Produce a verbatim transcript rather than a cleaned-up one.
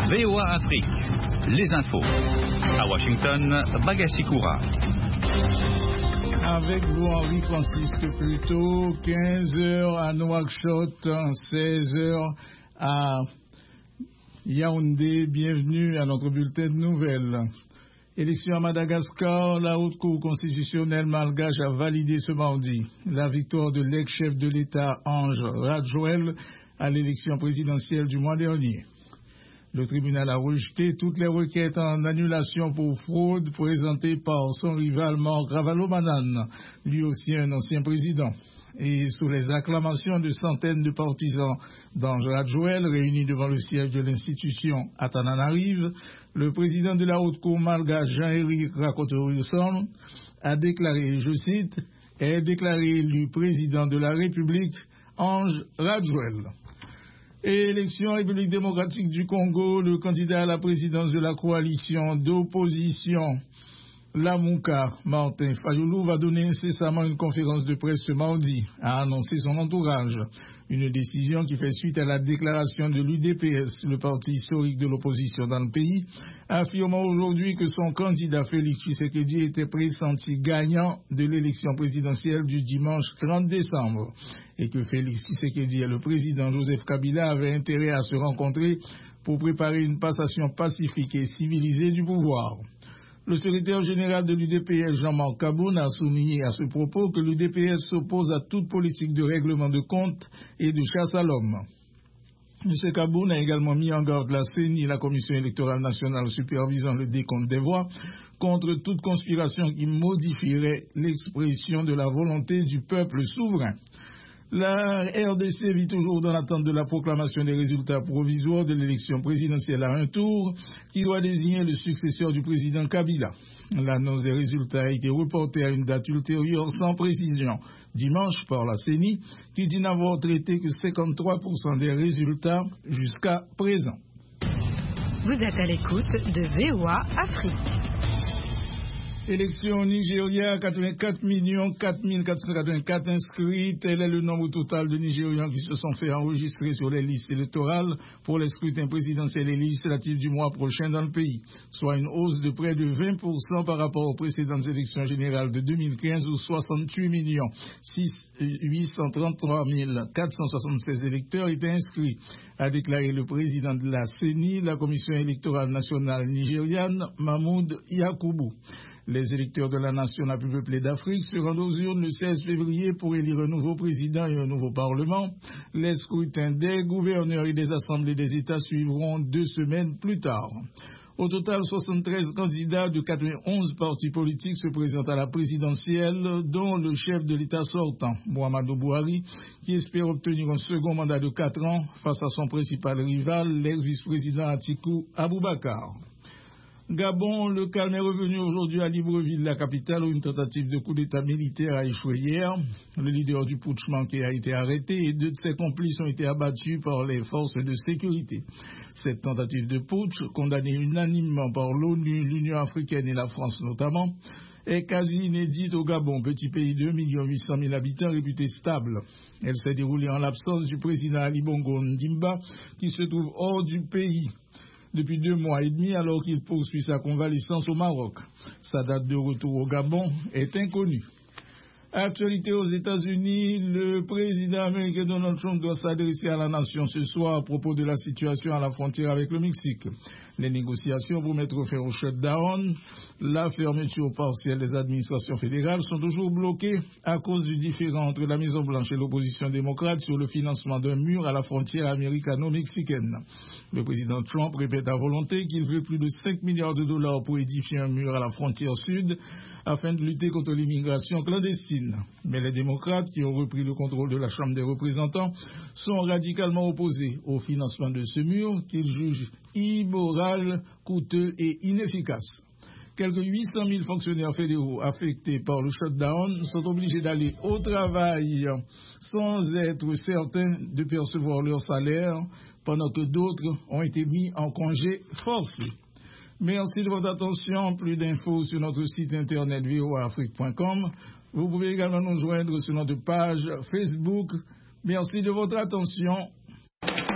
V O A Afrique, les infos. À Washington, Bagassi Koura. Avec vous, Henri-Francisque Pluto, quinze heures à Nouakchott, seize heures à Yaoundé. Bienvenue à notre bulletin de nouvelles. Élection à Madagascar, la Haute Cour constitutionnelle malgache a validé ce mardi la victoire de l'ex-chef de l'État Ange Radjoel à l'élection présidentielle du mois dernier. Le tribunal a rejeté toutes les requêtes en annulation pour fraude présentées par son rival Marc Ravalomanane, lui aussi un ancien président. Et sous les acclamations de centaines de partisans d'Ange Radjoel réunis devant le siège de l'institution à Tananarive, le président de la Haute Cour malgache Jean-Éric Rakoto-Wilson a déclaré, je cite, est déclaré élu président de la République Ange Radjoel. Et élection République démocratique du Congo, le candidat à la présidence de la coalition d'opposition, Lamuka Martin Fayulu, va donner incessamment une conférence de presse ce mardi, a annoncé son entourage. Une décision qui fait suite à la déclaration de l'U D P S, le parti historique de l'opposition dans le pays, affirmant aujourd'hui que son candidat Félix Tshisekedi était pressenti gagnant de l'élection présidentielle du dimanche trente décembre et que Félix Tshisekedi et le président Joseph Kabila avaient intérêt à se rencontrer pour préparer une passation pacifique et civilisée du pouvoir. Le secrétaire général de l'U D P S, Jean-Marc Kaboun, a souligné à ce propos que l'U D P S s'oppose à toute politique de règlement de compte et de chasse à l'homme. M. Kaboun a également mis en garde la C E N I, la Commission électorale nationale supervisant le décompte des voix, contre toute conspiration qui modifierait l'expression de la volonté du peuple souverain. La R D C vit toujours dans l'attente de la proclamation des résultats provisoires de l'élection présidentielle à un tour qui doit désigner le successeur du président Kabila. L'annonce des résultats a été reportée à une date ultérieure sans précision dimanche par la C E N I qui dit n'avoir traité que cinquante-trois pour cent des résultats jusqu'à présent. Vous êtes à l'écoute de V O A Afrique. Élection au Nigeria, quatre-vingt-quatre millions quatre mille quatre cent quatre-vingt-quatre inscrits. Tel est le nombre total de Nigérians qui se sont fait enregistrer sur les listes électorales pour les scrutins présidentiels et législatifs du mois prochain dans le pays, soit une hausse de près de vingt pour cent par rapport aux précédentes élections générales de deux mille quinze où soixante-huit millions huit cent trente-trois mille quatre cent soixante-seize électeurs étaient inscrits, a déclaré le président de la C E N I, la Commission électorale nationale nigériane, Mahmoud Yakubu. Les électeurs de la nation la plus peuplée d'Afrique se rendent aux urnes le seize février pour élire un nouveau président et un nouveau parlement. Les scrutins des gouverneurs et des assemblées des États suivront deux semaines plus tard. Au total, soixante-treize candidats de quatre-vingt-onze partis politiques se présentent à la présidentielle, dont le chef de l'État sortant, Muhammadu Buhari, qui espère obtenir un second mandat de quatre ans face à son principal rival, l'ex-vice-président Atiku Abubakar. Gabon, le calme est revenu aujourd'hui à Libreville, la capitale, où une tentative de coup d'État militaire a échoué hier. Le leader du putsch manqué a été arrêté et deux de ses complices ont été abattus par les forces de sécurité. Cette tentative de putsch, condamnée unanimement par l'ONU, l'Union africaine et la France notamment, est quasi inédite au Gabon, petit pays de deux millions huit cent mille habitants réputé stable. Elle s'est déroulée en l'absence du président Ali Bongo Ndimba, qui se trouve hors du pays depuis deux mois et demi alors qu'il poursuit sa convalescence au Maroc. Sa date de retour au Gabon est inconnue. Actualité aux États-Unis, le président américain Donald Trump doit s'adresser à la nation ce soir à propos de la situation à la frontière avec le Mexique. Les négociations pour mettre fin au shutdown, la fermeture partielle des administrations fédérales sont toujours bloquées à cause du différend entre la Maison-Blanche et l'opposition démocrate sur le financement d'un mur à la frontière américano-mexicaine. Le président Trump répète à volonté qu'il veut plus de cinq milliards de dollars pour édifier un mur à la frontière sud afin de lutter contre l'immigration clandestine. Mais les démocrates, qui ont repris le contrôle de la Chambre des représentants, sont radicalement opposés au financement de ce mur qu'ils jugent immoral, coûteux et inefficace. Quelques huit cent mille fonctionnaires fédéraux affectés par le shutdown sont obligés d'aller au travail sans être certains de percevoir leur salaire, pendant que d'autres ont été mis en congé forcé. Merci de votre attention. Plus d'infos sur notre site internet v o a afrique point com. Vous pouvez également nous joindre sur notre page Facebook. Merci de votre attention.